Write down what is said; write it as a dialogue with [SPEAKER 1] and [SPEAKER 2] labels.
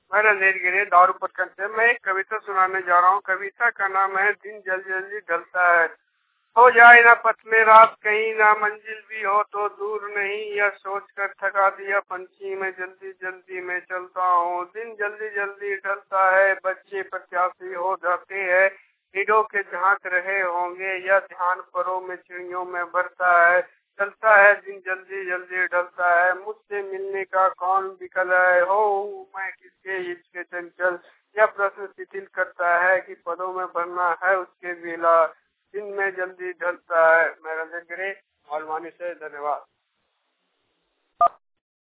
[SPEAKER 1] मैं रणधीर गिरी दारू पटकन से। मैं एक कविता सुनाने जा रहा हूँ। कविता का नाम है दिन जल्दी जल्दी ढलता है। हो जाए ना पथ में रात, कहीं ना मंजिल भी हो तो दूर नहीं, यह सोच कर थका दिया पंछी मैं जल्दी जल्दी में चलता हूँ। दिन जल्दी जल्दी ढलता है, बच्चे प्रत्याशी हो जाते हैं, हीरो के झांक रहे होंगे, यह ध्यान परों में चिड़ियों में भरता है। चलता है दिन जल्दी जल्दी ढलता है, मुझसे मिलने का कौन विकल है, हो मैं किसके हिच के चंचल, यह प्रश्न शिथिल करता है कि पदों में भरना है उसके बेला। दिन में जल्दी ढलता है। मैं रणधीर गिरी मालवानी से। धन्यवाद।